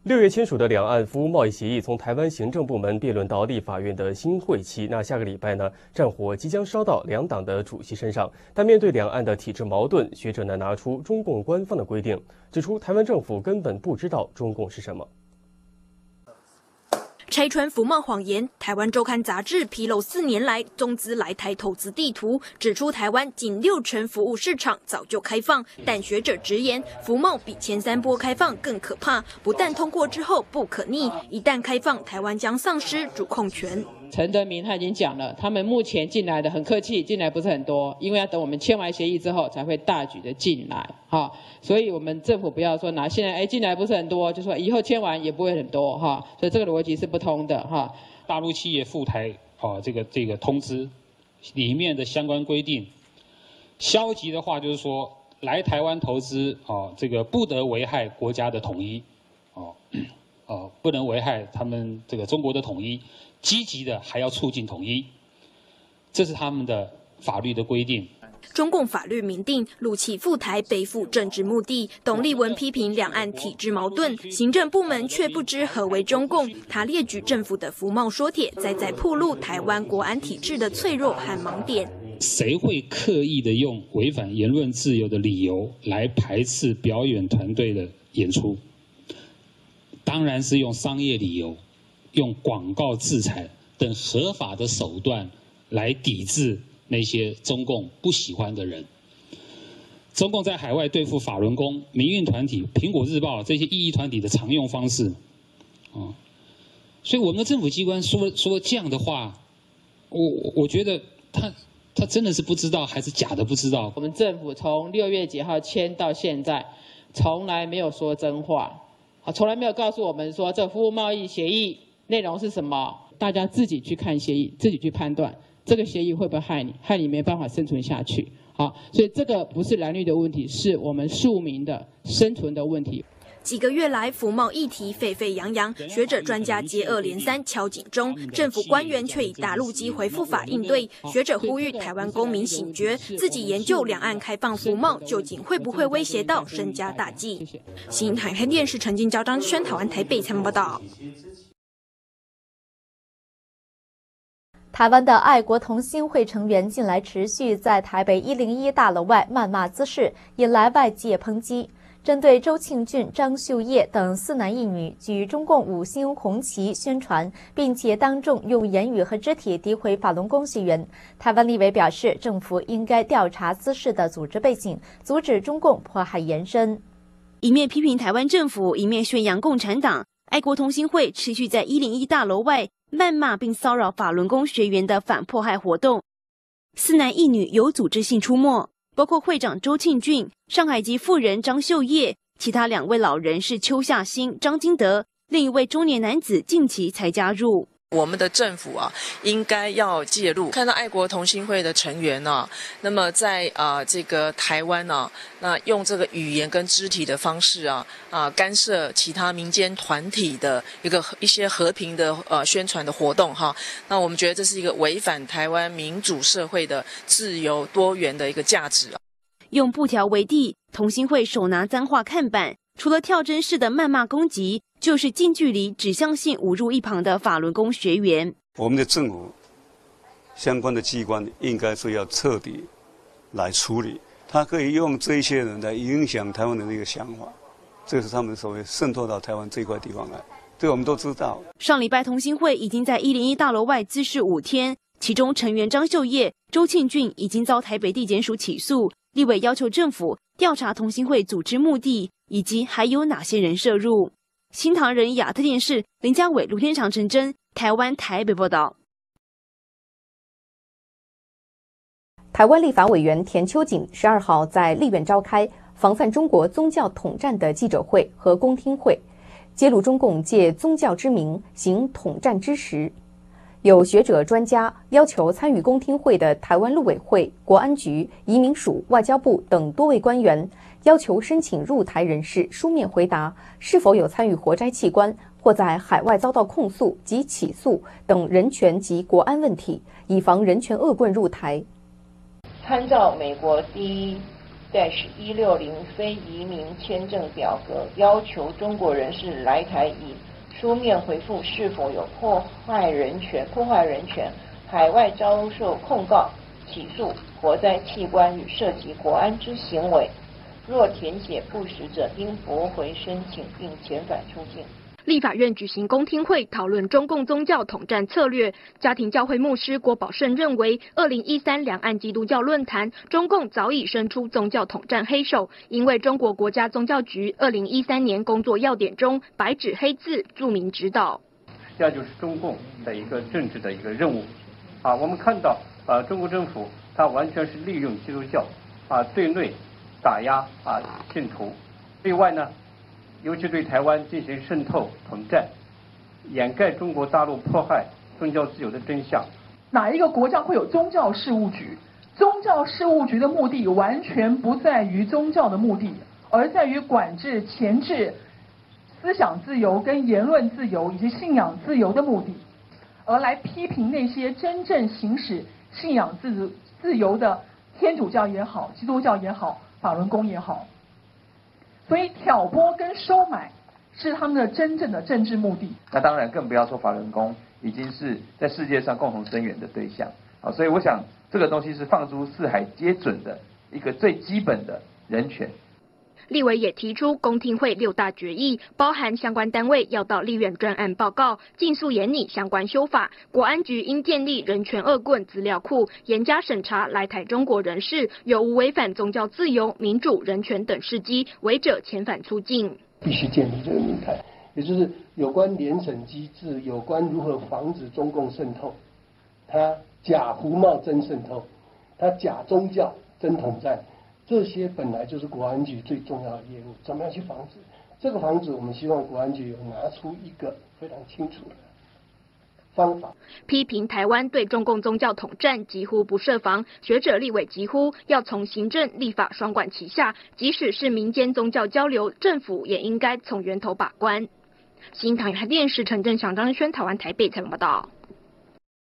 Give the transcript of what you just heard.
6月签署的两岸服务贸易协议从台湾行政部门辩论到立法院的新会期，那下个礼拜呢，战火即将烧到两党的主席身上。但面对两岸的体制矛盾，学者呢拿出中共官方的规定，指出台湾政府根本不知道中共是什么。 拆穿服贸谎言，台湾周刊杂志披露4年来中资来台投资地图，指出台湾仅60%服务市场早就开放，但学者直言，服贸比前3波开放更可怕，不但通过之后不可逆，一旦开放，台湾将丧失主控权。 陈德明他已经讲了，他们目前进来的很客气，进来不是很多，因为要等我们签完协议之后才会大举的进来，哈，所以我们政府不要说拿现在进来不是很多，就说以后签完也不会很多，哈，所以这个逻辑是不通的，哈。 大陆企业赴台这个通知里面的相关规定，消极的话就是说来台湾投资这个不得危害国家的统一，不能危害他们这个中国的统一。积极的还要促进统一，这是他们的法律的规定。 中共法律明定，陆企赴台背负政治目的。董立文批评两岸体制矛盾，行政部门却不知何为中共。他列举政府的服贸说帖，再暴露台湾国安体制的脆弱和盲点。 谁会刻意的用违反言论自由的理由来排斥表演团队的演出？当然是用商业理由。用广告制裁等合法的手段来抵制那些中共不喜欢的人。中共在海外对付法轮功、民运团体、苹果日报这些异议团体的常用方式，所以我们的政府机关说这样的话，我觉得他真的是不知道，还是假的不知道。 我们政府从6月几号签到现在，从来没有说真话，从来没有告诉我们说这服务贸易协议内容是什么？大家自己去看协议，自己去判断这个协议会不会害你，害你没办法生存下去。好，所以这个不是蓝绿的问题，是我们庶民的生存的问题。 几个月来，服贸议题沸沸扬扬，学者专家接二连三敲警钟，政府官员却以大陆机回复法应对。学者呼吁台湾公民醒觉，自己研究两岸开放服贸究竟会不会威胁到身家大计。新闻台电视陈金娇、张轩，台湾台北采访报道。 台湾的爱国同心会成员近来持续在台北101大楼外谩骂滋事，引来外界抨击。针对周庆俊、张秀叶等4男1女举中共5星红旗宣传，并且当众用言语和肢体诋毁法轮功学员，台湾立委表示，政府应该调查滋事的组织背景，阻止中共迫害延伸。 一面批评台湾政府，一面宣扬共产党。爱国同心会持续在101大楼外谩骂并骚扰法轮功学员的反迫害活动，4男1女有组织性出没，包括会长周庆俊、上海籍妇人张秀叶，其他2位老人是邱夏兴、张金德，另一位中年男子近期才加入。 我们的政府应该要介入。看到爱国同心会的成员那么在这个台湾那用这个语言跟肢体的方式干涉其他民间团体的一些和平的宣传的活动那我们觉得这是一个违反台湾民主社会的自由多元的一个价值用布条为地，同心会手拿脏话看板，除了跳针式的谩骂攻击，就是近距离指向性侮辱一旁的法轮功学员。 我们的政府相关的机关应该是要彻底来处理，他可以用这些人来影响台湾的那个想法，这是他们所谓渗透到台湾这块地方来，这个我们都知道。 上礼拜同心会已经在101大楼外滋事5天，其中成员张秀叶、周庆俊已经遭台北地检署起诉。立委要求政府调查同心会组织目的，以及还有哪些人涉入。新唐人亚特电视林家伟、卢天长、陈真，台湾台北报道。 台湾立法委员田秋瑾12号在立院召开防范中国宗教统战的记者会和公听会，揭露中共借宗教之名行统战之实。有学者专家要求参与公听会的台湾陆委会、国安局、移民署、外交部等多位官员，要求申请入台人士书面回答是否有参与活摘器官或在海外遭到控诉及起诉等人权及国安问题，以防人权恶棍入台。 参照美国第 -160非移民签证表格，要求中国人士来台以书面回复是否有破坏人权、海外遭受控告、起诉、活摘器官与涉及国安之行为。若填写不实者，应驳回申请并遣返出境。 立法院举行公听会，讨论中共宗教统战策略。家庭教会牧师郭宝胜认为，2013两岸基督教论坛，中共早已伸出宗教统战黑手，因为中国国家宗教局2013年工作要点中白纸黑字注明指导。 这就是中共的一个政治的一个任务。我们看到中国政府它完全是利用基督教对内打压信徒，对外呢，尤其对台湾进行渗透统战，掩盖中国大陆迫害宗教自由的真相。 哪一个国家会有宗教事务局？宗教事务局的目的完全不在于宗教的目的，而在于管制、钳制思想自由、跟言论自由以及信仰自由的目的，而来批评那些真正行使信仰自由的天主教也好、基督教也好、法轮功也好。所以挑拨跟收买是他们的真正的政治目的。 那当然更不要说法轮功已经是在世界上共同声援的对象。所以我想这个东西是放诸四海皆准的一个最基本的人权。 立委也提出公听会6大决议，包含相关单位要到立院专案报告，尽速研拟相关修法。国安局应建立人权恶棍资料库，严加审查来台中国人士有无违反宗教自由、民主、人权等事迹，违者遣返出境。 必须建立这个名单，也就是有关联审机制，有关如何防止中共渗透，他假胡茂真渗透，他假宗教真统战。这些本来就是国安局最重要的业务，怎么样去防止？这个防止，我们希望国安局有拿出一个非常清楚的方法。 批评台湾对中共宗教统战几乎不设防，学者立委疾呼要从行政、立法双管齐下，即使是民间宗教交流，政府也应该从源头把关。新唐人电视陈正祥、张仁轩，台湾台北采访报道。